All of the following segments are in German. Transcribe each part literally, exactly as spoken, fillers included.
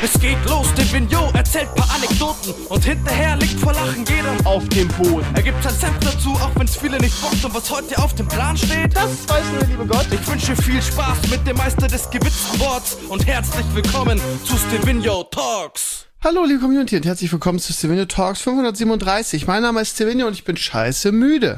Es geht los, der Vignot erzählt paar Anekdoten und hinterher liegt vor Lachen jeder auf dem Boden. Er gibt sein Senf dazu, auch wenn's viele nicht bockt. Und was heute auf dem Plan steht, das weiß nur der liebe Gott. Ich wünsche viel Spaß mit dem Meister des gewitzten Worts und herzlich willkommen zu Stevino Talks. Hallo liebe Community und herzlich willkommen zu Stevino Talks fünfhundertsiebenunddreißig. Mein Name ist Stevino und ich bin scheiße müde.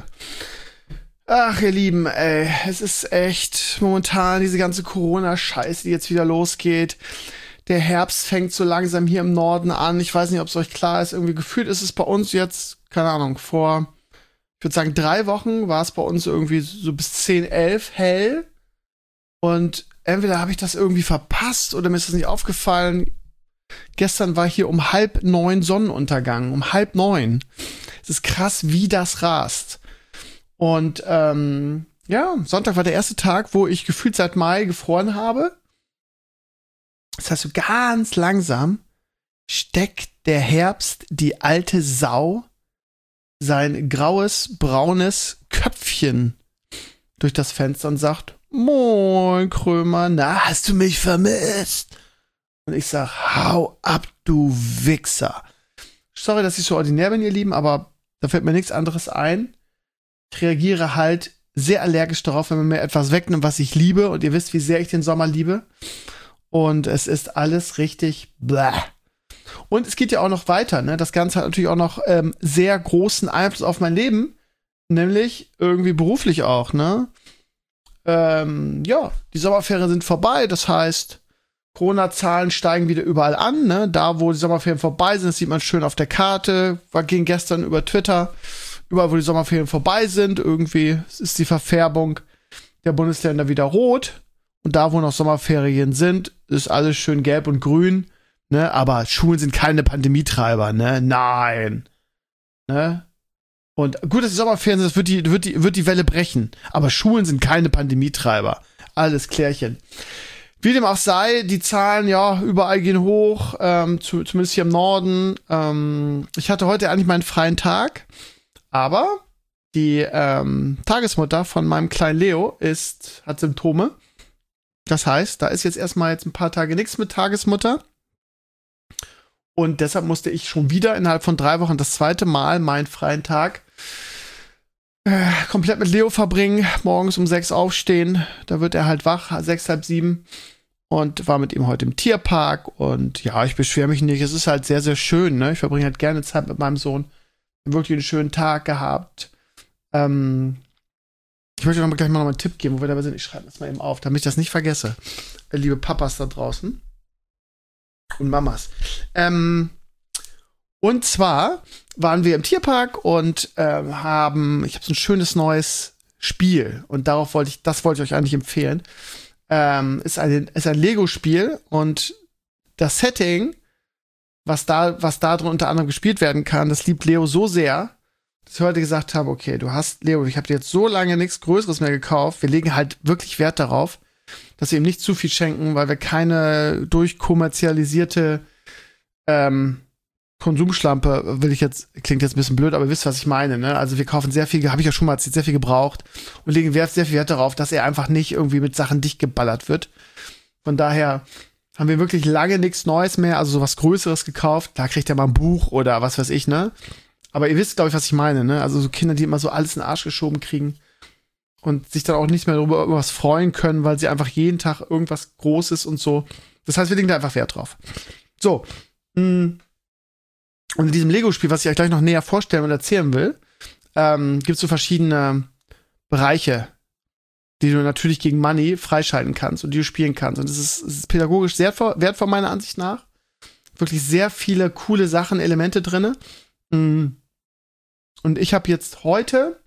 Ach ihr Lieben, ey, es ist echt momentan diese ganze Corona-Scheiße, die jetzt wieder losgeht. Der Herbst fängt so langsam hier im Norden an. Ich weiß nicht, ob es euch klar ist. Irgendwie gefühlt ist es bei uns jetzt, keine Ahnung, vor, ich würde sagen, drei Wochen war es bei uns irgendwie so bis zehn, elf hell. Und entweder habe ich das irgendwie verpasst oder mir ist das nicht aufgefallen. Gestern war hier um halb neun Sonnenuntergang. Um halb neun. Es ist krass, wie das rast. Und ähm, ja, Sonntag war der erste Tag, wo ich gefühlt seit Mai gefroren habe. Das heißt, so ganz langsam steckt der Herbst, die alte Sau, sein graues, braunes Köpfchen durch das Fenster und sagt, Moin, Krömer, na, hast du mich vermisst? Und ich sag, hau ab, du Wichser. Sorry, dass ich so ordinär bin, ihr Lieben, aber da fällt mir nichts anderes ein. Ich reagiere halt sehr allergisch darauf, wenn man mir etwas wegnimmt, was ich liebe. Und ihr wisst, wie sehr ich den Sommer liebe. Und es ist alles richtig bläh. Und es geht ja auch noch weiter, ne? Das Ganze hat natürlich auch noch ähm, sehr großen Einfluss auf mein Leben. Nämlich irgendwie beruflich auch, ne? Ähm, ja, die Sommerferien sind vorbei. Das heißt, Corona-Zahlen steigen wieder überall an, ne? Da, wo die Sommerferien vorbei sind, das sieht man schön auf der Karte. War ging gestern über Twitter. Überall, wo die Sommerferien vorbei sind, irgendwie ist die Verfärbung der Bundesländer wieder rot. Und da, wo noch Sommerferien sind, ist alles schön gelb und grün. Ne? Aber Schulen sind keine Pandemietreiber, ne? Nein. Ne? Und gut, dass die Sommerferien sind, das wird die, wird die, wird die Welle brechen. Aber Schulen sind keine Pandemietreiber. Alles klärchen. Wie dem auch sei, die Zahlen, ja, überall gehen hoch, ähm, zu, zumindest hier im Norden. Ähm, ich hatte heute eigentlich meinen freien Tag, aber die ähm, Tagesmutter von meinem kleinen Leo ist, hat Symptome. Das heißt, da ist jetzt erstmal jetzt ein paar Tage nichts mit Tagesmutter. Und deshalb musste ich schon wieder innerhalb von drei Wochen das zweite Mal meinen freien Tag äh, komplett mit Leo verbringen. Morgens um sechs aufstehen. Da wird er halt wach, sechs, halb sieben. Und war mit ihm heute im Tierpark. Und ja, ich beschwere mich nicht. Es ist halt sehr, sehr schön, ne? Ich verbringe halt gerne Zeit mit meinem Sohn. Wirklich einen schönen Tag gehabt. Ähm, ich möchte noch mal gleich mal noch mal einen Tipp geben, wo wir dabei sind. Ich schreibe das mal eben auf, damit ich das nicht vergesse. Äh, liebe Papas da draußen. Und Mamas. Ähm, und zwar waren wir im Tierpark und ähm, haben, ich habe so ein schönes neues Spiel. Und darauf wollte ich, das wollte ich euch eigentlich empfehlen. Ähm, ist ein, ist ein Lego-Spiel und das Setting, was da, was da drin unter anderem gespielt werden kann, das liebt Leo so sehr, dass ich heute gesagt habe, okay, du hast, Leo, ich habe dir jetzt so lange nichts Größeres mehr gekauft, wir legen halt wirklich Wert darauf, dass wir ihm nicht zu viel schenken, weil wir keine durchkommerzialisierte ähm, Konsumschlampe, will ich jetzt, klingt jetzt ein bisschen blöd, aber ihr wisst, was ich meine, ne? Also wir kaufen sehr viel, habe ich ja schon mal erzählt, sehr viel gebraucht und legen Wert, sehr viel Wert darauf, dass er einfach nicht irgendwie mit Sachen dicht geballert wird. Von daher haben wir wirklich lange nichts Neues mehr, also sowas Größeres gekauft. Da kriegt er mal ein Buch oder was weiß ich, ne? Aber ihr wisst, glaube ich, was ich meine, ne? Also so Kinder, die immer so alles in den Arsch geschoben kriegen und sich dann auch nicht mehr darüber was freuen können, weil sie einfach jeden Tag irgendwas Großes und so. Das heißt, wir legen da einfach Wert drauf. So. Und in diesem Lego-Spiel, was ich euch gleich noch näher vorstellen und erzählen will, ähm, gibt es so verschiedene Bereiche, die du natürlich gegen Money freischalten kannst und die du spielen kannst. Und das ist, das ist pädagogisch sehr wertvoll, meiner Ansicht nach. Wirklich sehr viele coole Sachen, Elemente drin. Und ich habe jetzt heute,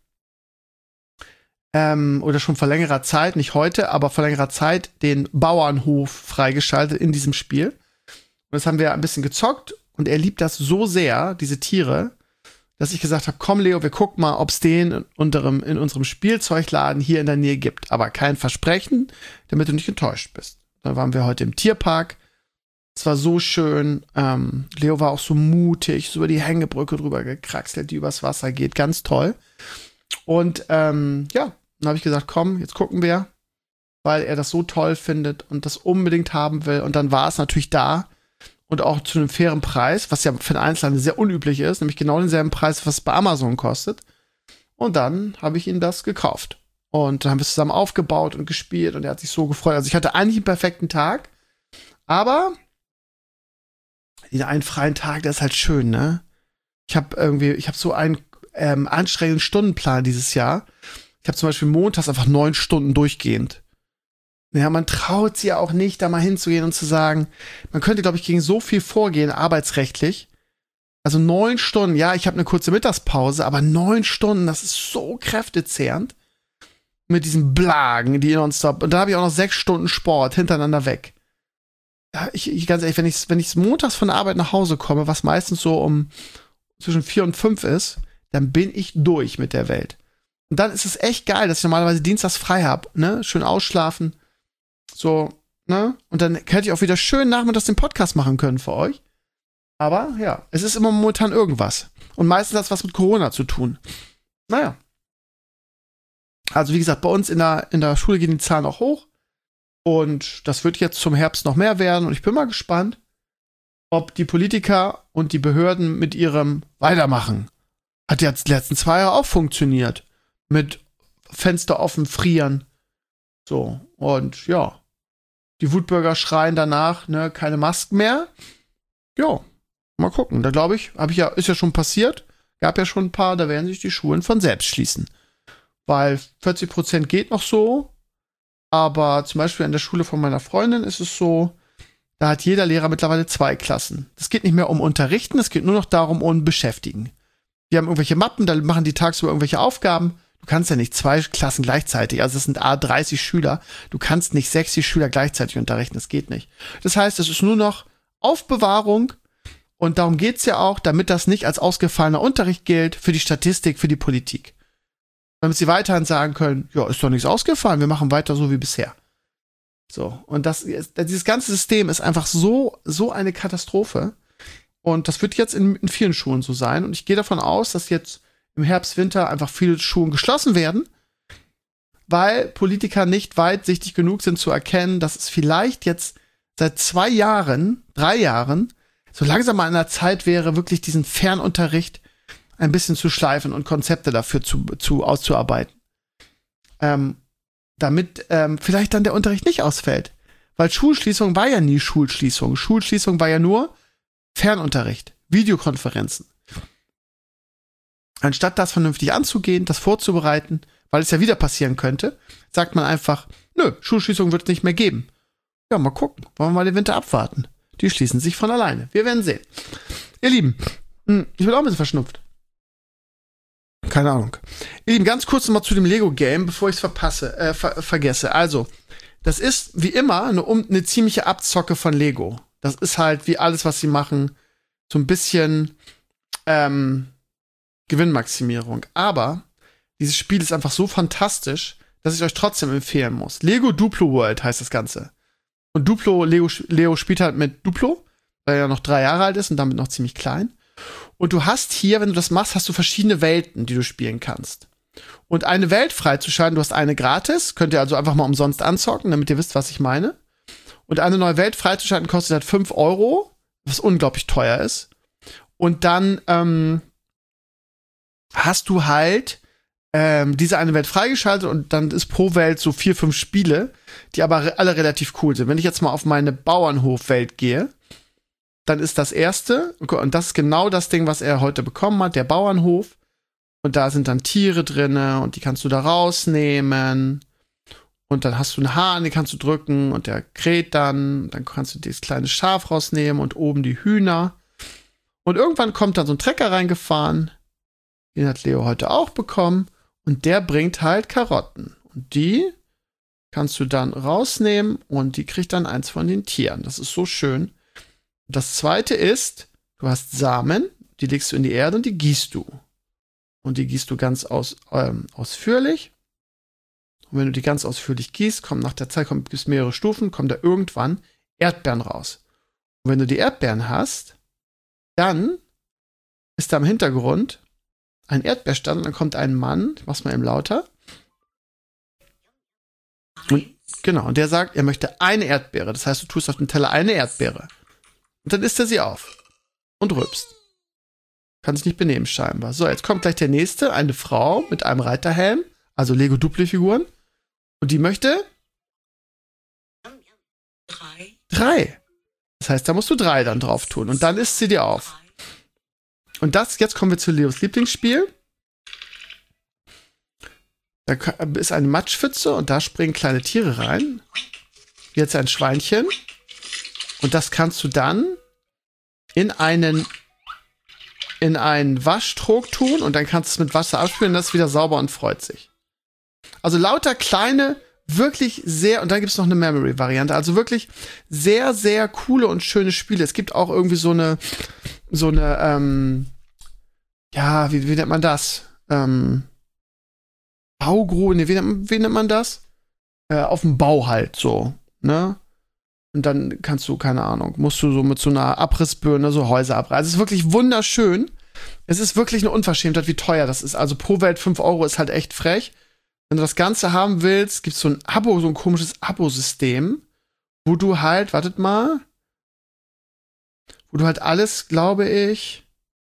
ähm, oder schon vor längerer Zeit, nicht heute, aber vor längerer Zeit, den Bauernhof freigeschaltet in diesem Spiel. Und das haben wir ein bisschen gezockt. Und er liebt das so sehr, diese Tiere, dass ich gesagt habe, komm Leo, wir gucken mal, ob es den in unserem, in unserem Spielzeugladen hier in der Nähe gibt. Aber kein Versprechen, damit du nicht enttäuscht bist. Dann waren wir heute im Tierpark. Es war so schön. Ähm, Leo war auch so mutig, so über die Hängebrücke drüber gekraxelt, die übers Wasser geht. Ganz toll. Und ähm, ja, dann habe ich gesagt, komm, jetzt gucken wir, weil er das so toll findet und das unbedingt haben will. Und dann war es natürlich da. und auch zu einem fairen Preis, was ja für den Einzelhandel sehr unüblich ist, nämlich genau denselben Preis, was es bei Amazon kostet. Und dann habe ich ihn das gekauft. Und dann haben wir es zusammen aufgebaut und gespielt und er hat sich so gefreut. Also ich hatte eigentlich einen perfekten Tag, aber den einen freien Tag, der ist halt schön, ne? Ich habe irgendwie, ich habe so einen ähm, anstrengenden Stundenplan dieses Jahr. Ich habe zum Beispiel montags einfach neun Stunden durchgehend. Ja, man traut sich ja auch nicht, da mal hinzugehen und zu sagen, man könnte, glaube ich, gegen so viel vorgehen, arbeitsrechtlich. Also neun Stunden, ja, ich habe eine kurze Mittagspause, aber neun Stunden, das ist so kräftezehrend. Mit diesen Blagen, die nonstop. Und da habe ich auch noch sechs Stunden Sport hintereinander weg. Ja, ich, ich ganz ehrlich, wenn ich, wenn ich montags von der Arbeit nach Hause komme, was meistens so um zwischen vier und fünf ist, dann bin ich durch mit der Welt. Und dann ist es echt geil, dass ich normalerweise dienstags frei habe, ne? Schön ausschlafen. So, ne? Und dann hätte ich auch wieder schön nachmittags den Podcast machen können für euch. Aber ja, es ist immer momentan irgendwas. Und meistens hat es was mit Corona zu tun. Naja. Also wie gesagt, bei uns in der, in der Schule gehen die Zahlen auch hoch. Und das wird jetzt zum Herbst noch mehr werden. Und ich bin mal gespannt, ob die Politiker und die Behörden mit ihrem Weitermachen. Hat jetzt die letzten zwei Jahre auch funktioniert. Mit Fenster offen, frieren. So, und ja. Die Wutbürger schreien danach, ne, keine Masken mehr. Ja, mal gucken. Da glaube ich, habe ich ja, ist ja schon passiert. Gab ja schon ein paar, da werden sich die Schulen von selbst schließen. Weil vierzig Prozent geht noch so. Aber zum Beispiel an der Schule von meiner Freundin ist es so, da hat jeder Lehrer mittlerweile zwei Klassen. Es geht nicht mehr um Unterrichten, es geht nur noch darum, um Beschäftigen. Die haben irgendwelche Mappen, da machen die tagsüber irgendwelche Aufgaben. Du kannst ja nicht zwei Klassen gleichzeitig, also es sind a dreißig Schüler. Du kannst nicht sechzig Schüler gleichzeitig unterrichten, das geht nicht. Das heißt, es ist nur noch Aufbewahrung und darum geht's ja auch, damit das nicht als ausgefallener Unterricht gilt für die Statistik, für die Politik. Damit sie weiterhin sagen können, ja, ist doch nichts ausgefallen, wir machen weiter so wie bisher. So, und das, dieses ganze System ist einfach so, so eine Katastrophe. Und das wird jetzt in, in vielen Schulen so sein. Und ich gehe davon aus, dass jetzt im Herbst, Winter einfach viele Schulen geschlossen werden, weil Politiker nicht weitsichtig genug sind zu erkennen, dass es vielleicht jetzt seit zwei Jahren, drei Jahren, so langsam mal an der Zeit wäre, wirklich diesen Fernunterricht ein bisschen zu schleifen und Konzepte dafür zu, zu auszuarbeiten. Ähm, damit ähm, vielleicht dann der Unterricht nicht ausfällt. Weil Schulschließung war ja nie Schulschließung. Schulschließung war ja nur Fernunterricht, Videokonferenzen. Anstatt das vernünftig anzugehen, das vorzubereiten, weil es ja wieder passieren könnte, sagt man einfach, nö, Schulschließung wird es nicht mehr geben. Ja, mal gucken. Wollen wir mal den Winter abwarten. Die schließen sich von alleine. Wir werden sehen. Ihr Lieben, ich bin auch ein bisschen verschnupft. Keine Ahnung. Ihr Lieben, ganz kurz nochmal zu dem Lego-Game, bevor ich es verpasse, äh, ver- vergesse. Also, das ist wie immer eine, um, eine ziemliche Abzocke von Lego. Das ist halt wie alles, was sie machen, so ein bisschen ähm, Gewinnmaximierung. Aber dieses Spiel ist einfach so fantastisch, dass ich euch trotzdem empfehlen muss. Lego Duplo World heißt das Ganze. Und Duplo, Leo, Leo spielt halt mit Duplo, weil er ja noch drei Jahre alt ist und damit noch ziemlich klein. Und du hast hier, wenn du das machst, hast du verschiedene Welten, die du spielen kannst. Und eine Welt freizuschalten, du hast eine gratis, könnt ihr also einfach mal umsonst anzocken, damit ihr wisst, was ich meine. Und eine neue Welt freizuschalten kostet halt fünf Euro, was unglaublich teuer ist. Und dann ähm, hast du halt ähm, diese eine Welt freigeschaltet und dann ist pro Welt so vier, fünf Spiele, die aber re- alle relativ cool sind. Wenn ich jetzt mal auf meine Bauernhofwelt gehe, dann ist das erste, und das ist genau das Ding, was er heute bekommen hat, der Bauernhof. Und da sind dann Tiere drinne und die kannst du da rausnehmen. Und dann hast du einen Hahn, den kannst du drücken und der kräht dann. Dann kannst du dieses kleine Schaf rausnehmen und oben die Hühner. Und irgendwann kommt dann so ein Trecker reingefahren. Den hat Leo heute auch bekommen. Und der bringt halt Karotten. Und die kannst du dann rausnehmen und die kriegt dann eins von den Tieren. Das ist so schön. Das zweite ist, du hast Samen, die legst du in die Erde und die gießt du. Und die gießt du ganz aus, ähm, ausführlich. Und wenn du die ganz ausführlich gießt, kommen nach der Zeit, kommen, gibt es mehrere Stufen, kommen da irgendwann Erdbeeren raus. Und wenn du die Erdbeeren hast, dann ist da im Hintergrund ein Erdbeerstand und dann kommt ein Mann, ich mach's mal eben lauter. Und, genau, und der sagt, er möchte eine Erdbeere. Das heißt, du tust auf den Teller eine Erdbeere. Und dann isst er sie auf. Und rülpst. Kann sich nicht benehmen, scheinbar. So, jetzt kommt gleich der nächste. Eine Frau mit einem Reiterhelm. Also Lego-Dupli-Figuren. Und die möchte Drei. Drei. Das heißt, da musst du drei dann drauf tun. Und dann isst sie dir auf. Und das, jetzt kommen wir zu Leos Lieblingsspiel. Da ist eine Matschpfütze und da springen kleine Tiere rein. Jetzt ein Schweinchen. Und das kannst du dann in einen in einen Waschtrog tun und dann kannst du es mit Wasser abspülen und das ist wieder sauber und freut sich. Also lauter kleine, wirklich sehr, und dann gibt es noch eine Memory-Variante, also wirklich sehr, sehr coole und schöne Spiele. Es gibt auch irgendwie so eine, so eine, ähm, ja, wie, wie nennt man das? Ähm, Baugru, ne, wie nennt, wie nennt man das? Äh, auf dem Bau halt so, ne? Und dann kannst du, keine Ahnung, musst du so mit so einer Abrissbirne so Häuser abreißen. Es ist wirklich wunderschön. Es ist wirklich eine Unverschämtheit, wie teuer das ist. Also pro Welt fünf Euro ist halt echt frech. Wenn du das Ganze haben willst, gibt es so ein Abo, so ein komisches Abo-System, wo du halt, wartet mal, wo du halt alles, glaube ich,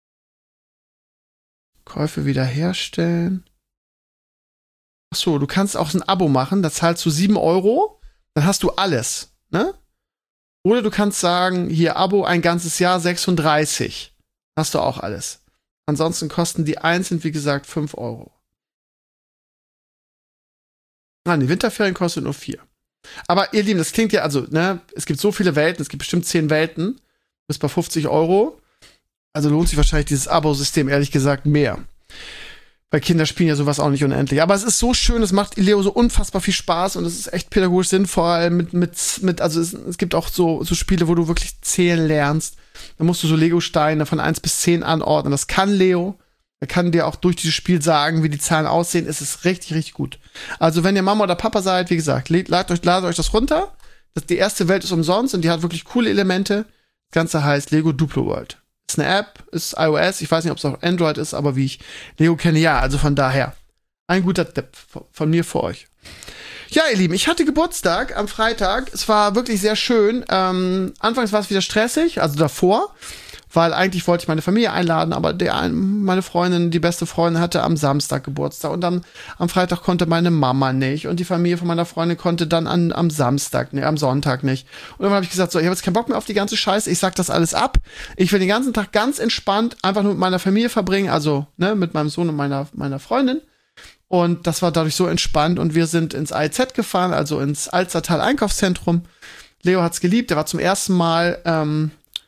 Käufe wiederherstellen. Ach so, du kannst auch so ein Abo machen, da zahlst du sieben Euro, dann hast du alles, ne? Oder du kannst sagen, hier Abo ein ganzes Jahr sechsunddreißig. Hast du auch alles. Ansonsten kosten die einzeln, wie gesagt, fünf Euro. Nein, die Winterferien kosten nur vier. Aber ihr Lieben, das klingt ja, also, ne, es gibt so viele Welten, es gibt bestimmt zehn Welten, bis bei fünfzig Euro. Also lohnt sich wahrscheinlich dieses Abo-System, ehrlich gesagt, mehr. Weil Kinder spielen ja sowas auch nicht unendlich. Aber es ist so schön, es macht Leo so unfassbar viel Spaß und es ist echt pädagogisch sinnvoll. Mit, mit, mit, also es, es gibt auch so, so Spiele, wo du wirklich zählen lernst. Da musst du so Lego-Steine von eins bis zehn anordnen. Das kann Leo. Er kann dir auch durch dieses Spiel sagen, wie die Zahlen aussehen. Es ist richtig, richtig gut. Also wenn ihr Mama oder Papa seid, wie gesagt, ladet euch, ladet euch das runter. Das, die erste Welt ist umsonst und die hat wirklich coole Elemente. Das Ganze heißt Lego Duplo World. Ist eine App, ist iOS, ich weiß nicht, ob es auch Android ist, aber wie ich Lego kenne, ja, also von daher. Ein guter Tipp von mir für euch. Ja, ihr Lieben, ich hatte Geburtstag am Freitag. Es war wirklich sehr schön. Ähm, anfangs war es wieder stressig, also davor, weil eigentlich wollte ich meine Familie einladen, aber der, meine Freundin, die beste Freundin, hatte am Samstag Geburtstag und dann am Freitag konnte meine Mama nicht und die Familie von meiner Freundin konnte dann an, am Samstag, ne, am Sonntag nicht. Und dann habe ich gesagt, so, ich habe jetzt keinen Bock mehr auf die ganze Scheiße, ich sag das alles ab. Ich will den ganzen Tag ganz entspannt einfach nur mit meiner Familie verbringen, also ne, mit meinem Sohn und meiner, meiner Freundin. Und das war dadurch so entspannt und wir sind ins A E Z gefahren, also ins Alstertal Einkaufszentrum. Leo hat's geliebt, er war zum ersten Mal, ähm,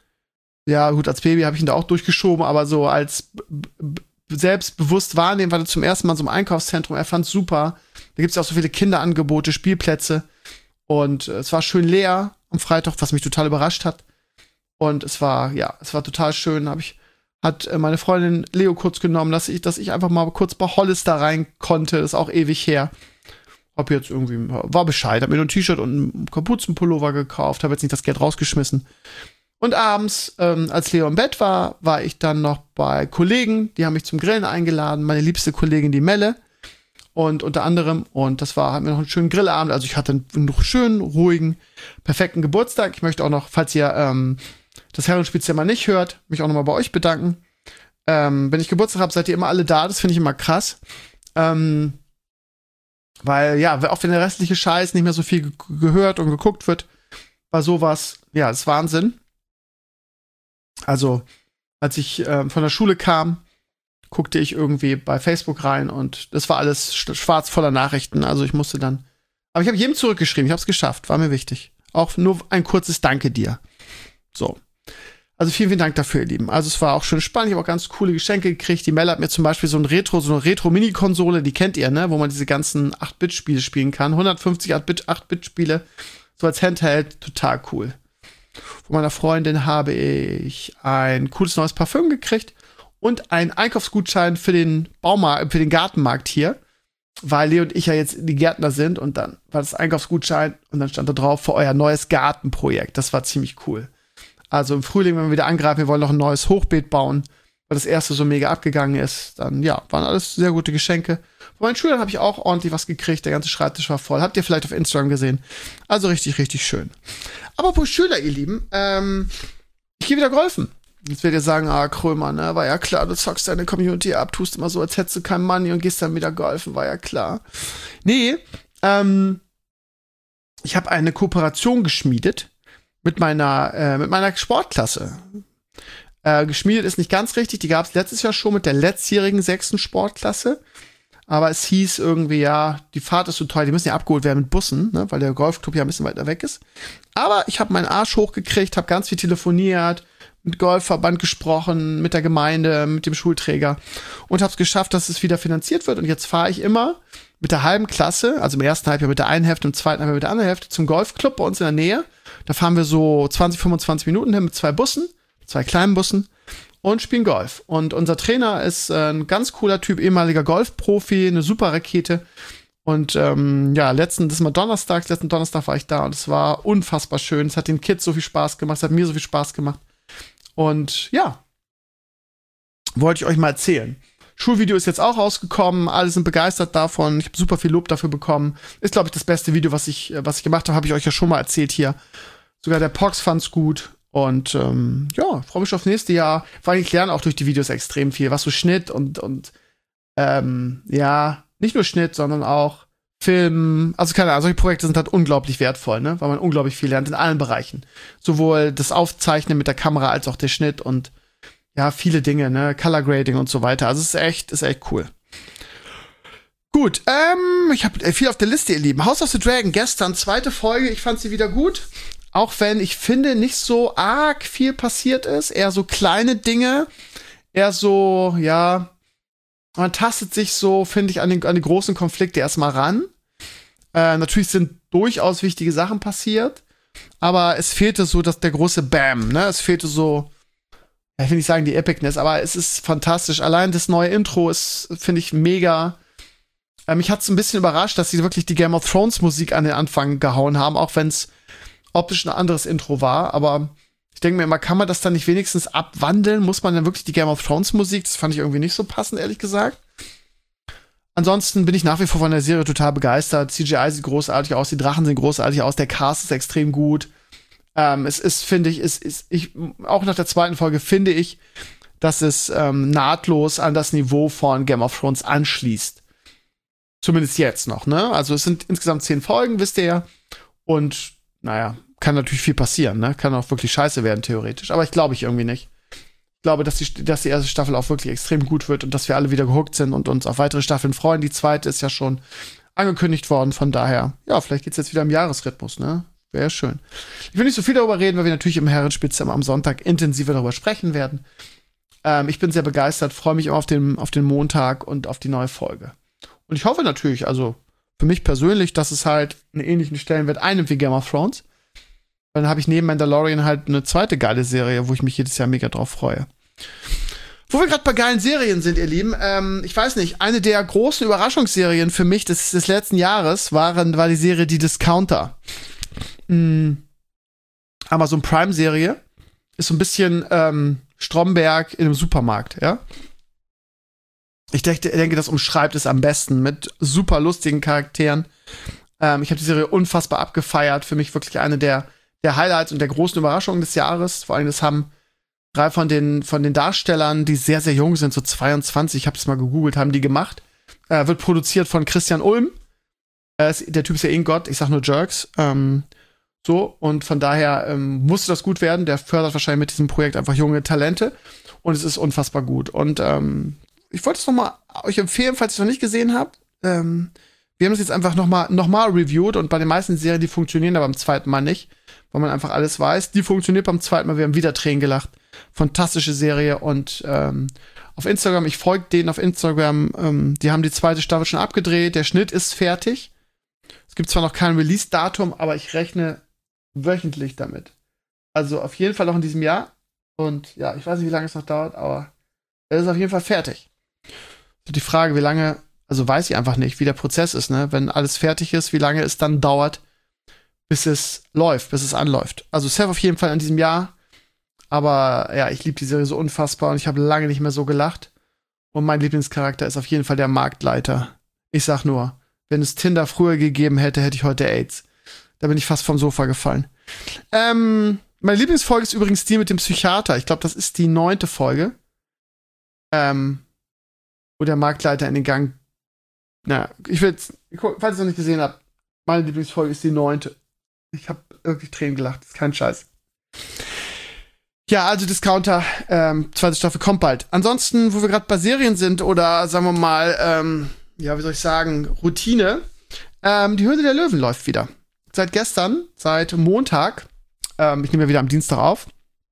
ja, gut, als Baby habe ich ihn da auch durchgeschoben, aber so als b- b- selbstbewusst wahrnehmen, war er zum ersten Mal so im Einkaufszentrum. Er fand's super. Da gibt's ja auch so viele Kinderangebote, Spielplätze. Und äh, es war schön leer am Freitag, was mich total überrascht hat. Und es war, ja, es war total schön. Hab ich, hat äh, meine Freundin Leo kurz genommen, dass ich, dass ich einfach mal kurz bei Hollister rein konnte. Das ist auch ewig her. Hab jetzt irgendwie, war Bescheid. Hab mir nur ein T-Shirt und einen Kapuzenpullover gekauft. Hab jetzt nicht das Geld rausgeschmissen. Und abends, ähm, als Leo im Bett war, war ich dann noch bei Kollegen, die haben mich zum Grillen eingeladen, meine liebste Kollegin, die Melle, und unter anderem, und das war, hatten wir noch einen schönen Grillabend, also ich hatte einen, einen schönen, ruhigen, perfekten Geburtstag. Ich möchte auch noch, falls ihr ähm, das Herrenspielzimmer nicht hört, mich auch noch mal bei euch bedanken. Ähm, wenn ich Geburtstag habe, seid ihr immer alle da, das finde ich immer krass. Ähm, weil, ja, auch wenn der restliche Scheiß nicht mehr so viel ge- gehört und geguckt wird, war sowas, ja, das ist Wahnsinn. Also, als ich äh, von der Schule kam, guckte ich irgendwie bei Facebook rein und das war alles sch- schwarz voller Nachrichten. Also ich musste dann. Aber ich habe jedem zurückgeschrieben, ich habe es geschafft, war mir wichtig. Auch nur ein kurzes Danke dir. So. Also vielen, vielen Dank dafür, ihr Lieben. Also es war auch schön spannend, ich habe auch ganz coole Geschenke gekriegt. Die Mel hat mir zum Beispiel so ein Retro, so eine Retro-Mini-Konsole, die kennt ihr, ne? Wo man diese ganzen acht Bit Spiele spielen kann. hundertfünfzig acht Bit Spiele, so als Handheld, total cool. Von meiner Freundin habe ich ein cooles neues Parfüm gekriegt und einen Einkaufsgutschein für den Baumarkt, für den Gartenmarkt hier, weil Leo und ich ja jetzt die Gärtner sind und dann war das Einkaufsgutschein und dann stand da drauf für euer neues Gartenprojekt. Das war ziemlich cool. Also im Frühling, wenn wir wieder angreifen, wir wollen noch ein neues Hochbeet bauen, weil das erste so mega abgegangen ist, dann ja, waren alles sehr gute Geschenke. Von meinen Schülern habe ich auch ordentlich was gekriegt, der ganze Schreibtisch war voll. Habt ihr vielleicht auf Instagram gesehen? Also richtig, richtig schön. Aber pro Schüler, ihr Lieben, ähm, ich gehe wieder golfen. Jetzt werdet ihr sagen, ah, Krömer, ne, war ja klar, du zockst deine Community ab, tust immer so, als hättest du kein Money und gehst dann wieder golfen, war ja klar. Nee, ähm, ich habe eine Kooperation geschmiedet mit meiner, äh, mit meiner Sportklasse. Äh, geschmiedet ist nicht ganz richtig, die gab es letztes Jahr schon mit der letztjährigen sechsten Sportklasse. Aber es hieß irgendwie, ja, die Fahrt ist so teuer, die müssen ja abgeholt werden mit Bussen, ne, weil der Golfclub ja ein bisschen weiter weg ist. Aber ich habe meinen Arsch hochgekriegt, habe ganz viel telefoniert, mit Golfverband gesprochen, mit der Gemeinde, mit dem Schulträger und habe es geschafft, dass es wieder finanziert wird. Und jetzt fahre ich immer mit der halben Klasse, also im ersten Halbjahr mit der einen Hälfte, im zweiten Halbjahr mit der anderen Hälfte zum Golfclub bei uns in der Nähe. Da fahren wir so zwanzig, fünfundzwanzig Minuten hin mit zwei Bussen, zwei kleinen Bussen. Und spielen Golf. Und unser Trainer ist äh, ein ganz cooler Typ, ehemaliger Golfprofi, eine super Rakete. Und ähm, ja, letzten, das ist mal Donnerstag, letzten Donnerstag war ich da und es war unfassbar schön. Es hat den Kids so viel Spaß gemacht, es hat mir so viel Spaß gemacht. Und ja, wollte ich euch mal erzählen. Schulvideo ist jetzt auch rausgekommen, alle sind begeistert davon. Ich habe super viel Lob dafür bekommen. Ist, glaube ich, das beste Video, was ich, was ich gemacht habe, habe ich euch ja schon mal erzählt hier. Sogar der Pox fand's gut. Und ähm, ja, freue mich aufs nächste Jahr. Vor allem, ich lerne auch durch die Videos extrem viel, was so Schnitt und, und ähm, ja, nicht nur Schnitt, sondern auch Film. Also keine Ahnung, solche Projekte sind halt unglaublich wertvoll, ne? Weil man unglaublich viel lernt in allen Bereichen. Sowohl das Aufzeichnen mit der Kamera als auch der Schnitt und ja, viele Dinge, ne? Color Grading und so weiter. Also es ist echt, ist echt cool. Gut, ähm, ich habe viel auf der Liste, ihr Lieben. House of the Dragon, gestern, zweite Folge, ich fand sie wieder gut. Auch wenn ich finde, nicht so arg viel passiert ist, eher so kleine Dinge, eher so, ja, man tastet sich so, finde ich, an, den, an die großen Konflikte erstmal ran. Äh, natürlich sind durchaus wichtige Sachen passiert, aber es fehlte so dass der große Bam, ne? Es fehlte so, ja, ich will nicht sagen die Epicness, aber es ist fantastisch. Allein das neue Intro ist, finde ich, mega. Äh, mich hat es ein bisschen überrascht, dass sie wirklich die Game of Thrones Musik an den Anfang gehauen haben, auch wenn es optisch ein anderes Intro war, aber ich denke mir immer, kann man das dann nicht wenigstens abwandeln? Muss man dann wirklich die Game of Thrones Musik? Das fand ich irgendwie nicht so passend, ehrlich gesagt. Ansonsten bin ich nach wie vor von der Serie total begeistert. C G I sieht großartig aus, die Drachen sehen großartig aus, der Cast ist extrem gut. Ähm, es ist, finde ich, ist, ist, ich, auch nach der zweiten Folge finde ich, dass es ähm, nahtlos an das Niveau von Game of Thrones anschließt. Zumindest jetzt noch, ne? Also es sind insgesamt zehn Folgen, wisst ihr ja. Und naja, kann natürlich viel passieren, ne? Kann auch wirklich scheiße werden, theoretisch. Aber ich glaube ich irgendwie nicht. Ich glaube, dass die, dass die erste Staffel auch wirklich extrem gut wird und dass wir alle wieder gehuckt sind und uns auf weitere Staffeln freuen. Die zweite ist ja schon angekündigt worden. Von daher, ja, vielleicht geht's jetzt wieder im Jahresrhythmus, ne? Wäre schön. Ich will nicht so viel darüber reden, weil wir natürlich im Herrenspielzimmer am Sonntag intensiver darüber sprechen werden. Ähm, ich bin sehr begeistert, freue mich immer auf den, auf den Montag und auf die neue Folge. Und ich hoffe natürlich, also für mich persönlich, dass es halt einen ähnlichen Stellenwert einnimmt wie Game of Thrones. Dann habe ich neben Mandalorian halt eine zweite geile Serie, wo ich mich jedes Jahr mega drauf freue. Wo wir gerade bei geilen Serien sind, ihr Lieben, ähm, ich weiß nicht, eine der großen Überraschungsserien für mich des, des letzten Jahres waren, war die Serie Die Discounter. Mhm. Amazon Prime-Serie. Ist so ein bisschen ähm, Stromberg in einem Supermarkt, ja? Ich denke, denke, das umschreibt es am besten mit super lustigen Charakteren. Ähm, ich habe die Serie unfassbar abgefeiert. Für mich wirklich eine der, der Highlights und der großen Überraschungen des Jahres. Vor allem, das haben drei von den, von den Darstellern, die sehr, sehr jung sind, so zweiundzwanzig, ich habe es mal gegoogelt, haben die gemacht. Äh, wird produziert von Christian Ulm. Äh, der Typ ist ja eh ein Gott, ich sag nur Jerks. Ähm, so, und von daher ähm, musste das gut werden. Der fördert wahrscheinlich mit diesem Projekt einfach junge Talente. Und es ist unfassbar gut. Und ähm, ich wollte es noch mal euch empfehlen, falls ihr es noch nicht gesehen habt. Ähm, wir haben es jetzt einfach noch mal, noch mal reviewed und bei den meisten Serien, die funktionieren aber beim zweiten Mal nicht, weil man einfach alles weiß. Die funktioniert beim zweiten Mal, wir haben wieder Tränen gelacht. Fantastische Serie und ähm, auf Instagram, ich folge denen auf Instagram, ähm, die haben die zweite Staffel schon abgedreht, der Schnitt ist fertig. Es gibt zwar noch kein Release-Datum, aber ich rechne wöchentlich damit. Also auf jeden Fall noch in diesem Jahr. Und ja, ich weiß nicht, wie lange es noch dauert, aber es ist auf jeden Fall fertig. Die Frage, wie lange, also weiß ich einfach nicht, wie der Prozess ist, ne? Wenn alles fertig ist, wie lange es dann dauert, bis es läuft, bis es anläuft. Also safe auf jeden Fall in diesem Jahr. Aber ja, ich liebe die Serie so unfassbar und ich habe lange nicht mehr so gelacht. Und mein Lieblingscharakter ist auf jeden Fall der Marktleiter. Ich sag nur, wenn es Tinder früher gegeben hätte, hätte ich heute AIDS. Da bin ich fast vom Sofa gefallen. Ähm, meine Lieblingsfolge ist übrigens die mit dem Psychiater. Ich glaube, das ist die neunte Folge. Ähm, wo der Marktleiter in den Gang. Na, ich will jetzt, falls ihr es noch nicht gesehen habt, meine Lieblingsfolge ist die neunte. Ich habe wirklich Tränen gelacht, das ist kein Scheiß. Ja, also Discounter, ähm, zweite Staffel kommt bald. Ansonsten, wo wir gerade bei Serien sind oder sagen wir mal, ähm, ja, wie soll ich sagen, Routine, ähm, die Höhle der Löwen läuft wieder. Seit gestern, seit Montag, ähm, ich nehme ja wieder am Dienstag auf.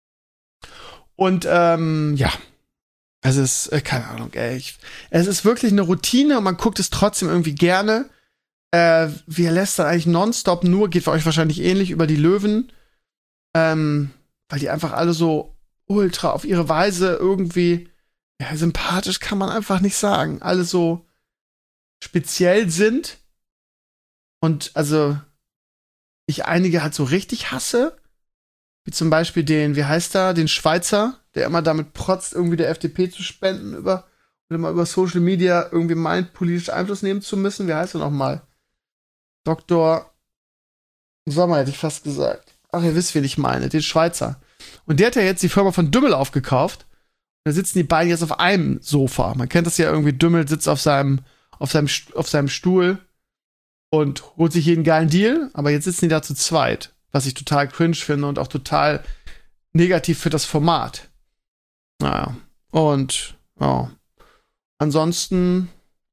Und ähm, ja, es ist, äh, keine Ahnung, ey, ich, es ist wirklich eine Routine und man guckt es trotzdem irgendwie gerne. Äh, wir lästern eigentlich nonstop nur, geht für euch wahrscheinlich ähnlich, über die Löwen. Ähm, weil die einfach alle so ultra auf ihre Weise irgendwie, ja, sympathisch kann man einfach nicht sagen. Alle so speziell sind. Und also, ich einige halt so richtig hasse. Wie zum Beispiel den, wie heißt er, den Schweizer, der immer damit protzt, irgendwie der F D P zu spenden über, oder mal über Social Media irgendwie meint, politisch Einfluss nehmen zu müssen. Wie heißt er nochmal? Doktor Sommer hätte ich fast gesagt. Ach, ihr wisst, wen ich meine, den Schweizer. Und der hat ja jetzt die Firma von Dümmel aufgekauft. Da sitzen die beiden jetzt auf einem Sofa. Man kennt das ja irgendwie, Dümmel sitzt auf seinem, auf seinem, auf seinem Stuhl und holt sich jeden geilen Deal, aber jetzt sitzen die da zu zweit, was ich total cringe finde und auch total negativ für das Format. Naja, und ja. Ansonsten,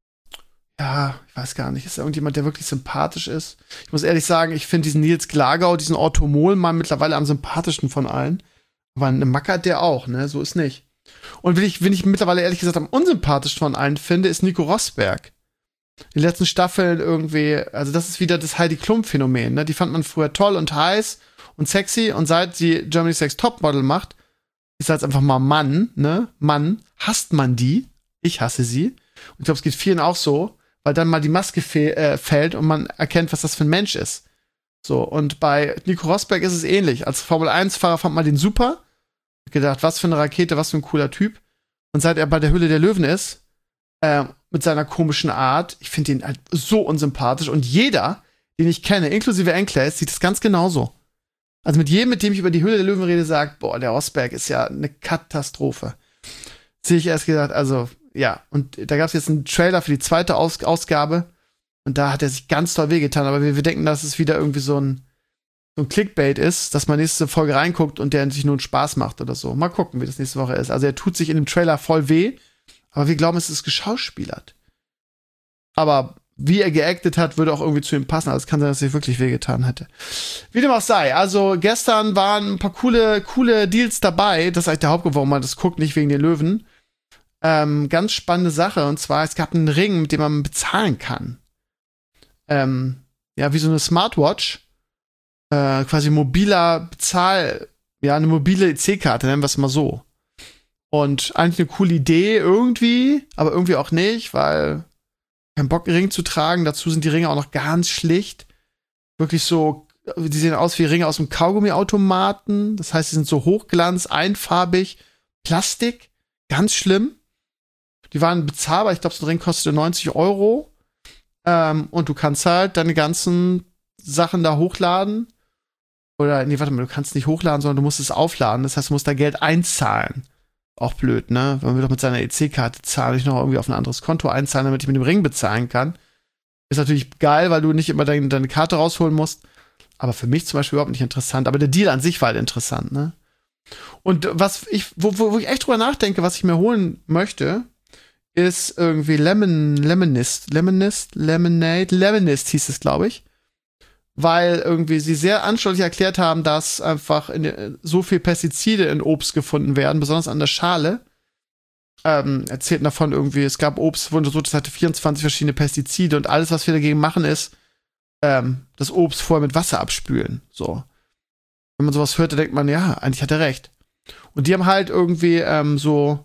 ja, ich weiß gar nicht, ist da irgendjemand, der wirklich sympathisch ist? Ich muss ehrlich sagen, ich finde diesen Nils Glagau, diesen Otto Mohlmann mittlerweile am sympathischsten von allen. Aber eine Macke hat der auch, ne? So ist nicht. Und wenn ich, wenn ich mittlerweile ehrlich gesagt am unsympathischsten von allen finde, ist Nico Rosberg. Die letzten Staffeln irgendwie, also das ist wieder das Heidi Klum-Phänomen, ne? Die fand man früher toll und heiß und sexy und seit sie Germany's Next Topmodel macht, ist halt einfach mal Mann, ne? Mann, hasst man die. Ich hasse sie. Und ich glaube, es geht vielen auch so, weil dann mal die Maske fe- äh, fällt und man erkennt, was das für ein Mensch ist. So, und bei Nico Rosberg ist es ähnlich. Als Formel eins Fahrer fand man den super. Gedacht, was für eine Rakete, was für ein cooler Typ. Und seit er bei der Höhle der Löwen ist, äh, mit seiner komischen Art, ich finde ihn halt so unsympathisch. Und jeder, den ich kenne, inklusive Enclays, sieht das ganz genauso. Also mit jedem, mit dem ich über die Höhle der Löwen rede, sagt, boah, der Rosberg ist ja eine Katastrophe. Sehe ich erst gedacht, also, ja. Und da gab es jetzt einen Trailer für die zweite Aus- Ausgabe. Und da hat er sich ganz toll wehgetan. Aber wir, wir denken, dass es wieder irgendwie so ein, so ein Clickbait ist, dass man nächste Folge reinguckt und der sich nur einen Spaß macht oder so. Mal gucken, wie das nächste Woche ist. Also er tut sich in dem Trailer voll weh. Aber wir glauben, es ist geschauspielert. Aber wie er geactet hat, würde auch irgendwie zu ihm passen. Also es kann sein, dass er sich wirklich wehgetan hätte. Wie dem auch sei. Also gestern waren ein paar coole, coole Deals dabei. Das ist eigentlich der Hauptgrund, warum man das guckt, nicht wegen den Löwen. Ähm, ganz spannende Sache. Und zwar, es gab einen Ring, mit dem man bezahlen kann. Ähm, ja, wie so eine Smartwatch. Äh, quasi mobiler Bezahl, ja, eine mobile E C-Karte, nennen wir es mal so. Und eigentlich eine coole Idee irgendwie, aber irgendwie auch nicht, weil kein Bock, einen Ring zu tragen. Dazu sind die Ringe auch noch ganz schlicht. Wirklich so, die sehen aus wie Ringe aus dem Kaugummiautomaten. Das heißt, sie sind so hochglanz, einfarbig, Plastik, ganz schlimm. Die waren bezahlbar, ich glaube, so ein Ring kostete neunzig Euro. Ähm, und du kannst halt deine ganzen Sachen da hochladen. Oder, nee, warte mal, du kannst nicht hochladen, sondern du musst es aufladen. Das heißt, du musst da Geld einzahlen. Auch blöd, ne? Wenn man doch mit seiner E C-Karte zahlt, ich noch irgendwie auf ein anderes Konto einzahlen, damit ich mit dem Ring bezahlen kann. Ist natürlich geil, weil du nicht immer deine, deine Karte rausholen musst. Aber für mich zum Beispiel überhaupt nicht interessant. Aber der Deal an sich war halt interessant, ne? Und was ich, wo, wo, wo ich echt drüber nachdenke, was ich mir holen möchte, ist irgendwie Lemon, Lemonist, Lemonist, Lemonade, Lemonist hieß es, glaube ich. Weil irgendwie sie sehr anschaulich erklärt haben, dass einfach in, so viel Pestizide in Obst gefunden werden, besonders an der Schale. Ähm, erzählten davon irgendwie, es gab Obst, wo untersucht, es hatte vierundzwanzig verschiedene Pestizide und alles, was wir dagegen machen, ist ähm, das Obst vorher mit Wasser abspülen. So. Wenn man sowas hört, dann denkt man, ja, eigentlich hat er recht. Und die haben halt irgendwie ähm, so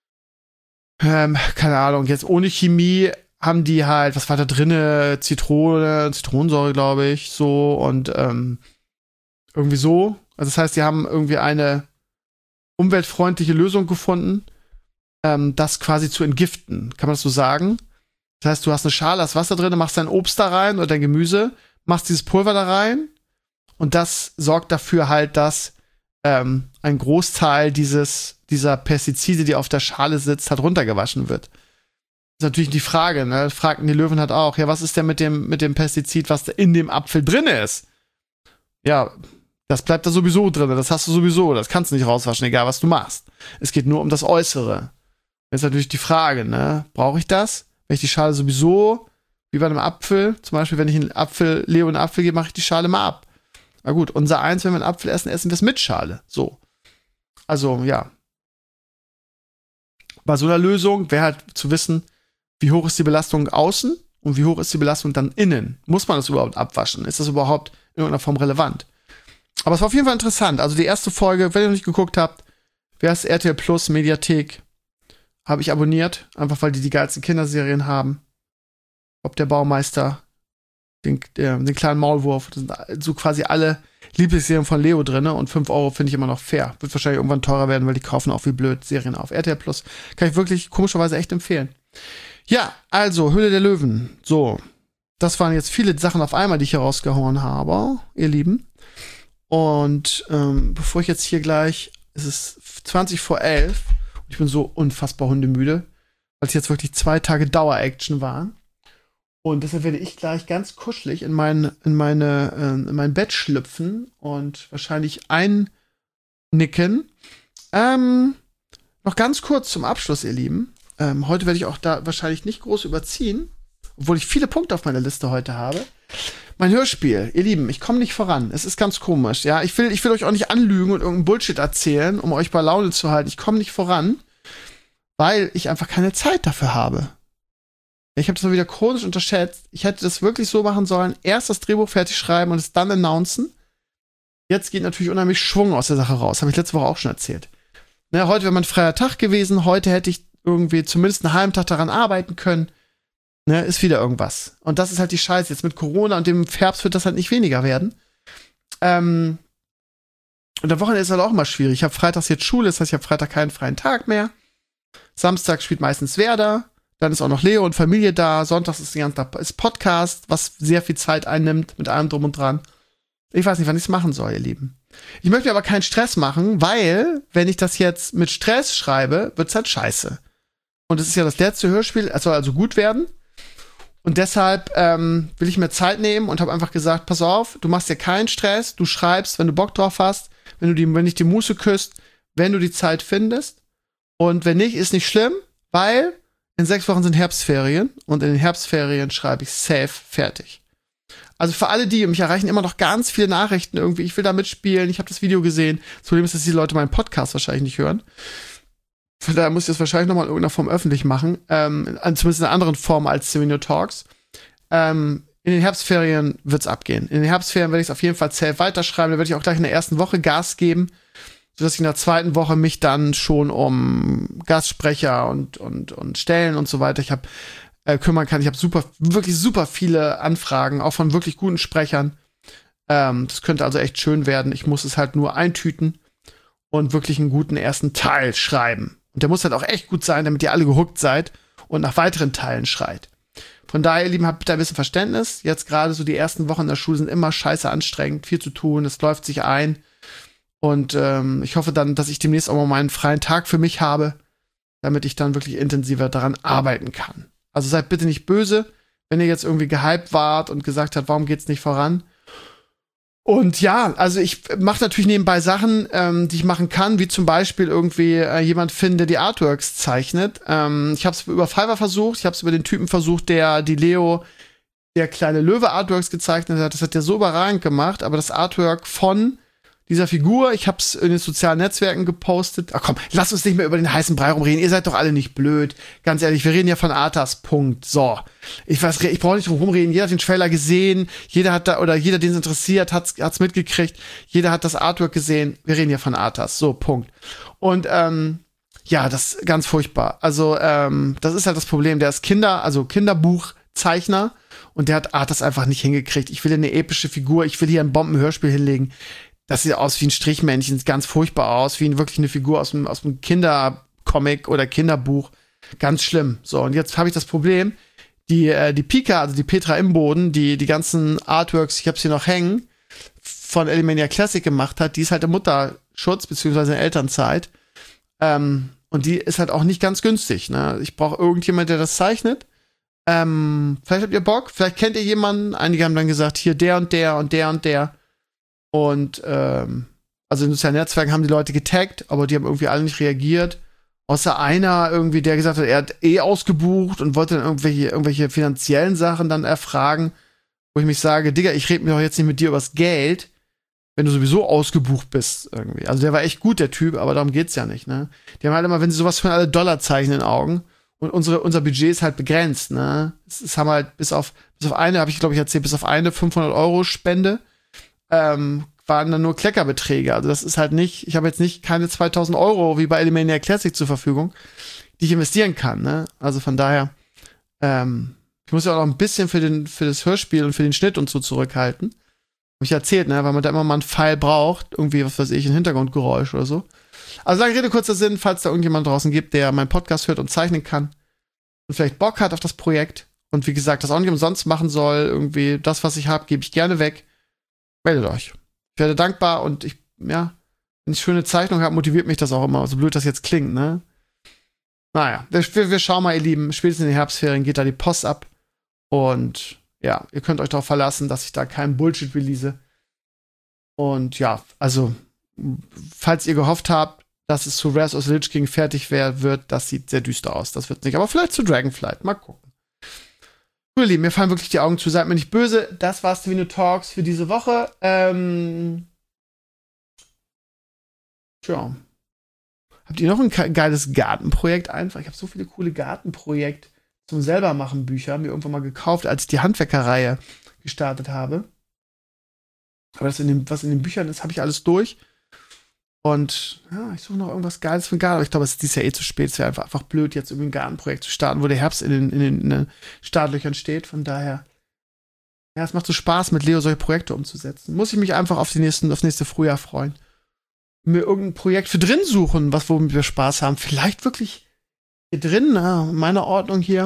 ähm, keine Ahnung, jetzt ohne Chemie haben die halt, was war da drinne? Zitrone, Zitronensäure, glaube ich, so und ähm, irgendwie so. Also das heißt, die haben irgendwie eine umweltfreundliche Lösung gefunden, ähm, das quasi zu entgiften. Kann man das so sagen? Das heißt, du hast eine Schale, hast Wasser drin, machst dein Obst da rein oder dein Gemüse, machst dieses Pulver da rein und das sorgt dafür halt, dass ähm, ein Großteil dieses, dieser Pestizide, die auf der Schale sitzt, halt runtergewaschen wird. Das ist natürlich die Frage, ne? Fragten die Löwen halt auch, ja, was ist denn mit dem, mit dem Pestizid, was da in dem Apfel drin ist? Ja, das bleibt da sowieso drin, das hast du sowieso, das kannst du nicht rauswaschen, egal was du machst. Es geht nur um das Äußere. Das ist natürlich die Frage, ne? Brauche ich das? Wenn ich die Schale sowieso, wie bei einem Apfel, zum Beispiel, wenn ich einen Apfel, Leo einen Apfel gebe, mache ich die Schale mal ab. Na gut, unser Eins, wenn wir einen Apfel essen, essen wir es mit Schale. So. Also, ja. Bei so einer Lösung wäre halt zu wissen, wie hoch ist die Belastung außen und wie hoch ist die Belastung dann innen. Muss man das überhaupt abwaschen? Ist das überhaupt in irgendeiner Form relevant? Aber es war auf jeden Fall interessant. Also die erste Folge, wenn ihr noch nicht geguckt habt, wer ist R T L Plus Mediathek, habe ich abonniert, einfach weil die die geilsten Kinderserien haben. Ob der Baumeister, den, äh, den kleinen Maulwurf, das sind so quasi alle Lieblingsserien von Leo drin und fünf Euro finde ich immer noch fair. Wird wahrscheinlich irgendwann teurer werden, weil die kaufen auch wie blöd Serien auf. R T L Plus kann ich wirklich komischerweise echt empfehlen. Ja, also Höhle der Löwen. So, das waren jetzt viele Sachen auf einmal, die ich hier rausgehauen habe, ihr Lieben. Und ähm, bevor ich jetzt hier gleich, es ist zwanzig vor elf und ich bin so unfassbar hundemüde, weil es jetzt wirklich zwei Tage Dauer-Action waren. Und deshalb werde ich gleich ganz kuschelig in mein, in meine, äh, in mein Bett schlüpfen und wahrscheinlich einnicken. Ähm, noch ganz kurz zum Abschluss, ihr Lieben. Ähm, heute werde ich auch da wahrscheinlich nicht groß überziehen, obwohl ich viele Punkte auf meiner Liste heute habe. Mein Hörspiel, ihr Lieben, ich komme nicht voran. Es ist ganz komisch, ja. Ich will, ich will euch auch nicht anlügen und irgendeinen Bullshit erzählen, um euch bei Laune zu halten. Ich komme nicht voran, weil ich einfach keine Zeit dafür habe. Ich habe das mal wieder chronisch unterschätzt. Ich hätte das wirklich so machen sollen, erst das Drehbuch fertig schreiben und es dann announcen. Jetzt geht natürlich unheimlich Schwung aus der Sache raus. Habe ich letzte Woche auch schon erzählt. Na, heute wäre mein freier Tag gewesen. Heute hätte ich irgendwie zumindest einen halben Tag daran arbeiten können. Ne, ist wieder irgendwas. Und das ist halt die Scheiße. Jetzt mit Corona und dem Herbst wird das halt nicht weniger werden. Ähm, und am Wochenende ist halt auch immer schwierig. Ich habe freitags jetzt Schule, das heißt, ich habe Freitag keinen freien Tag mehr. Samstag spielt meistens Werder. Dann ist auch noch Leo und Familie da. Sonntags ist die ganze Tag ist Podcast, was sehr viel Zeit einnimmt mit allem drum und dran. Ich weiß nicht, wann ich es machen soll, ihr Lieben. Ich möchte mir aber keinen Stress machen, weil, wenn ich das jetzt mit Stress schreibe, wird's halt scheiße. Und es ist ja das letzte Hörspiel, es soll also gut werden. Und deshalb ähm, will ich mir Zeit nehmen und habe einfach gesagt, pass auf, du machst dir keinen Stress, du schreibst, wenn du Bock drauf hast, wenn du die, wenn dich die Muße küsst, wenn du die Zeit findest. Und wenn nicht, ist nicht schlimm, weil in sechs Wochen sind Herbstferien und in den Herbstferien schreibe ich safe fertig. Also für alle die, mich erreichen immer noch ganz viele Nachrichten irgendwie, ich will da mitspielen, ich habe das Video gesehen. Das Problem ist, dass die Leute meinen Podcast wahrscheinlich nicht hören. Von daher muss ich das wahrscheinlich nochmal in irgendeiner Form öffentlich machen. Ähm, zumindest in einer anderen Form als Seminole Talks. Ähm, in den Herbstferien wird's abgehen. In den Herbstferien werde ich es auf jeden Fall safe weiterschreiben. Da werde ich auch gleich in der ersten Woche Gas geben, sodass ich in der zweiten Woche mich dann schon um Gastsprecher und, und, und Stellen und so weiter ich hab, äh, kümmern kann. Ich habe super, wirklich super viele Anfragen, auch von wirklich guten Sprechern. Ähm, das könnte also echt schön werden. Ich muss es halt nur eintüten und wirklich einen guten ersten Teil schreiben. Und der muss halt auch echt gut sein, damit ihr alle gehuckt seid und nach weiteren Teilen schreit. Von daher, ihr Lieben, habt bitte ein bisschen Verständnis. Jetzt gerade so die ersten Wochen in der Schule sind immer scheiße anstrengend, viel zu tun, es läuft sich ein. Und ähm, ich hoffe dann, dass ich demnächst auch mal meinen freien Tag für mich habe, damit ich dann wirklich intensiver daran arbeiten kann. Also seid bitte nicht böse, wenn ihr jetzt irgendwie gehypt wart und gesagt habt, warum geht's nicht voran? Und ja, also ich mache natürlich nebenbei Sachen, ähm, die ich machen kann, wie zum Beispiel irgendwie äh, jemand finden, der die Artworks zeichnet. Ähm, ich habe es über Fiverr versucht, ich habe es über den Typen versucht, der die Leo, der kleine Löwe Artworks gezeichnet hat. Das hat der so überragend gemacht, aber das Artwork von dieser Figur, ich hab's in den sozialen Netzwerken gepostet. Ach komm, lass uns nicht mehr über den heißen Brei rumreden. Ihr seid doch alle nicht blöd. Ganz ehrlich, wir reden ja von Arthas, Punkt. So. Ich weiß, ich brauche nicht drum rumreden. Jeder hat den Trailer gesehen. Jeder hat da, oder jeder, den es interessiert, hat's, hat's mitgekriegt. Jeder hat das Artwork gesehen. Wir reden ja von Arthas. So, Punkt. Und, ähm, ja, das ist ganz furchtbar. Also, ähm, das ist halt das Problem. Der ist Kinder, also Kinderbuchzeichner. Und der hat Arthas einfach nicht hingekriegt. Ich will hier eine epische Figur. Ich will hier ein Bombenhörspiel hinlegen. Das sieht aus wie ein Strichmännchen, sieht ganz furchtbar aus, wie wirklich eine Figur aus einem, aus einem Kindercomic oder Kinderbuch. Ganz schlimm. So, und jetzt habe ich das Problem, die, äh, die Pika, also die Petra Imboden, die die ganzen Artworks, ich habe sie noch hängen, von Elimania Classic gemacht hat, die ist halt im Mutter, Schutz beziehungsweise in Elternzeit. Ähm, und die ist halt auch nicht ganz günstig. Ne? Ich brauche irgendjemand, der das zeichnet. Ähm, vielleicht habt ihr Bock, vielleicht kennt ihr jemanden. Einige haben dann gesagt, hier der und der und der und der. Und ähm, also in sozialen Netzwerken haben die Leute getaggt, aber die haben irgendwie alle nicht reagiert. Außer einer irgendwie, der gesagt hat, er hat eh ausgebucht und wollte dann irgendwelche, irgendwelche finanziellen Sachen dann erfragen, wo ich mich sage, Digga, ich rede mir doch jetzt nicht mit dir übers Geld, wenn du sowieso ausgebucht bist irgendwie. Also der war echt gut, der Typ, aber darum geht's ja nicht, ne? Die haben halt immer, wenn sie sowas von alle Dollarzeichen in den Augen und unsere, unser Budget ist halt begrenzt, ne? Es, es haben halt bis auf, bis auf eine, habe ich glaube ich erzählt, bis auf eine fünfhundert Euro Spende, ähm, waren dann nur Kleckerbeträge. Also das ist halt nicht, ich habe jetzt nicht keine zweitausend Euro wie bei Elimania Classic zur Verfügung, die ich investieren kann, ne? Also von daher, ähm, ich muss ja auch noch ein bisschen für, den, für das Hörspiel und für den Schnitt und so zurückhalten. Hab ich erzählt, ne? Weil man da immer mal einen Pfeil braucht, irgendwie, was weiß ich, ein Hintergrundgeräusch oder so. Also lange Rede, kurzer Sinn, falls da irgendjemand draußen gibt, der meinen Podcast hört und zeichnen kann und vielleicht Bock hat auf das Projekt und wie gesagt, das auch nicht umsonst machen soll, irgendwie das, was ich habe, gebe ich gerne weg. Meldet euch. Ich werde dankbar und ich, ja, wenn ich schöne Zeichnung habe, motiviert mich das auch immer, so blöd das jetzt klingt, ne? Naja, wir, wir schauen mal, ihr Lieben, spätestens in den Herbstferien geht da die Post ab und ja, ihr könnt euch darauf verlassen, dass ich da keinen Bullshit release. Und ja, also, falls ihr gehofft habt, dass es zu Wrath of the Lich King fertig wär, wird, das sieht sehr düster aus, das wird nicht, aber vielleicht zu Dragonflight, mal gucken. Ihr Lieben, mir fallen wirklich die Augen zu, seid mir nicht böse. Das war's Stevenio Talks für diese Woche. Ähm. Tja. Habt ihr noch ein geiles Gartenprojekt einfach? Ich habe so viele coole Gartenprojekte zum selbermachen Bücher mir irgendwann mal gekauft, als ich die Handwerkerreihe gestartet habe. Aber das in den, was in den Büchern ist, habe ich alles durch. Und ja, ich suche noch irgendwas Geiles für den Garten. Aber ich glaube, es ist dieses Jahr eh zu spät. Es wäre einfach, einfach blöd, jetzt irgendwie ein Gartenprojekt zu starten, wo der Herbst in den, in den, in den Startlöchern steht. Von daher, ja, es macht so Spaß, mit Leo solche Projekte umzusetzen. Muss ich mich einfach auf die nächsten, aufs nächste Frühjahr freuen. Mir irgendein Projekt für drin suchen, was womit wir Spaß haben. Vielleicht wirklich hier drin, na, in meiner Ordnung hier,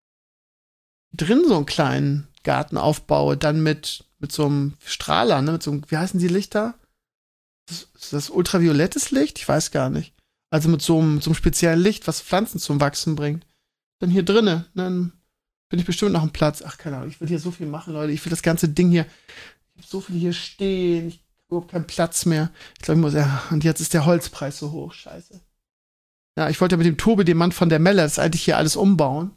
drin so einen kleinen Garten aufbaue, dann mit, mit so einem Strahler, ne, mit so einem, wie heißen die Lichter? Ist das ultraviolettes Licht? Ich weiß gar nicht. Also mit so einem, so einem speziellen Licht, was Pflanzen zum Wachsen bringt. Dann hier drinnen, dann bin ich bestimmt noch einen Platz. Ach, keine Ahnung, ich will hier so viel machen, Leute. Ich will das ganze Ding hier, ich habe so viel hier stehen. Ich habe überhaupt keinen Platz mehr. Ich glaube, ich muss, ja, und jetzt ist der Holzpreis so hoch. Scheiße. Ja, ich wollte ja mit dem Tobi, dem Mann von der Melle, das eigentlich hier alles umbauen.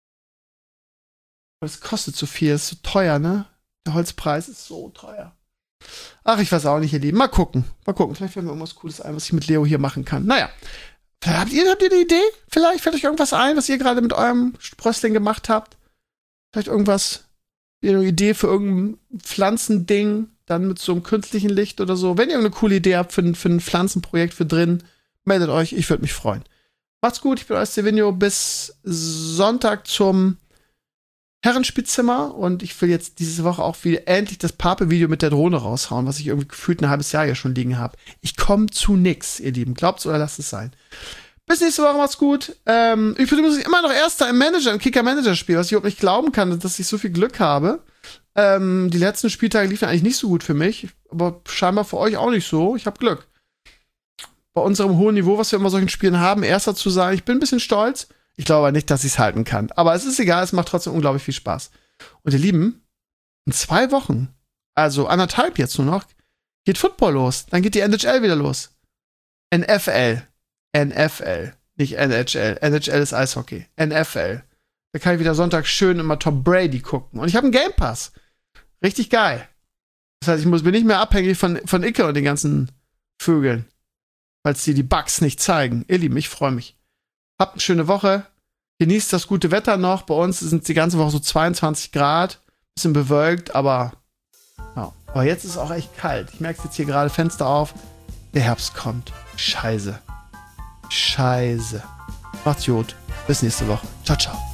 Aber es kostet so viel, es ist so teuer, ne? Der Holzpreis ist so teuer. Ach, ich weiß auch nicht, ihr Lieben. Mal gucken. Mal gucken. Vielleicht fällt mir irgendwas Cooles ein, was ich mit Leo hier machen kann. Naja. Habt ihr, habt ihr eine Idee? Vielleicht fällt euch irgendwas ein, was ihr gerade mit eurem Sprössling gemacht habt? Vielleicht irgendwas, eine Idee für irgendein Pflanzending, dann mit so einem künstlichen Licht oder so. Wenn ihr eine coole Idee habt für, für ein Pflanzenprojekt für drin, meldet euch. Ich würde mich freuen. Macht's gut. Ich bin euer Stevenio. Bis Sonntag zum Herrenspielzimmer und ich will jetzt diese Woche auch wieder endlich das Pape-Video mit der Drohne raushauen, was ich irgendwie gefühlt ein halbes Jahr hier schon liegen habe. Ich komme zu nix, ihr Lieben. Glaubt's oder lasst es sein. Bis nächste Woche, macht's gut. Ähm, ich bin übrigens immer noch Erster im Manager, im Kicker-Manager-Spiel, was ich überhaupt nicht glauben kann, dass ich so viel Glück habe. Ähm, die letzten Spieltage liefen eigentlich nicht so gut für mich, aber scheinbar für euch auch nicht so. Ich habe Glück. Bei unserem hohen Niveau, was wir immer solchen Spielen haben, Erster zu sein. Ich bin ein bisschen stolz. Ich glaube aber nicht, dass ich es halten kann. Aber es ist egal, es macht trotzdem unglaublich viel Spaß. Und ihr Lieben, in zwei Wochen, also anderthalb jetzt nur noch, geht Football los. Dann geht die N H L wieder los. N F L. N F L. Nicht N H L. N H L ist Eishockey. N F L. Da kann ich wieder Sonntag schön immer Tom Brady gucken. Und ich habe einen Game Pass. Richtig geil. Das heißt, ich muss, bin nicht mehr abhängig von, von Icke und den ganzen Vögeln. Falls die die Bugs nicht zeigen. Ihr Lieben, ich freue mich. Habt eine schöne Woche. Genießt das gute Wetter noch. Bei uns sind es die ganze Woche so zweiundzwanzig Grad. Bisschen bewölkt, aber ja. Aber jetzt ist es auch echt kalt. Ich merke es jetzt hier gerade, Fenster auf. Der Herbst kommt. Scheiße. Scheiße. Macht's gut. Bis nächste Woche. Ciao, ciao.